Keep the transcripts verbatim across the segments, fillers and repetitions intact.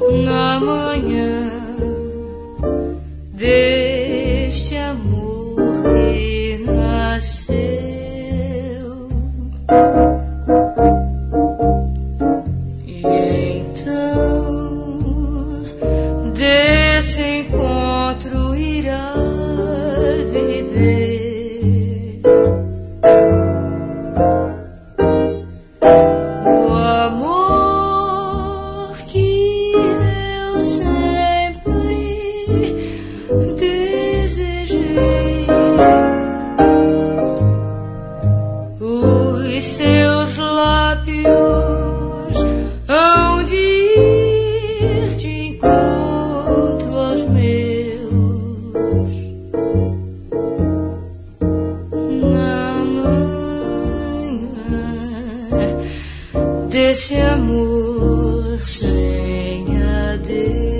na manhã deste amor que nasceu. E então desse encontro irá viver o amor que eu sempre desejei. Os seus lábios hão de ir de encontro aos meus na manhã desse amor sem adeus.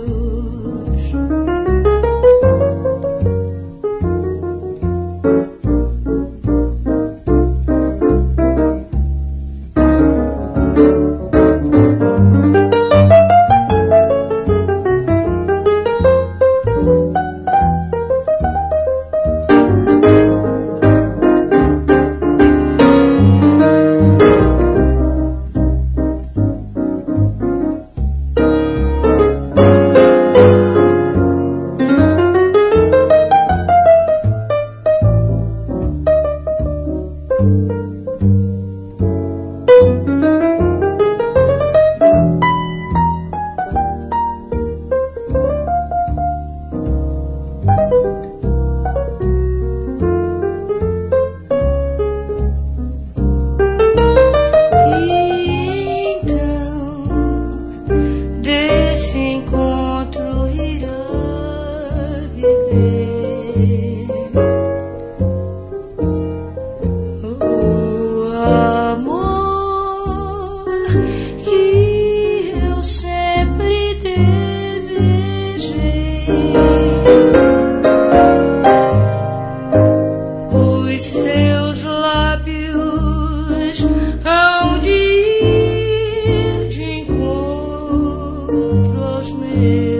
Os seus lábios hão de ir de encontro aos meus.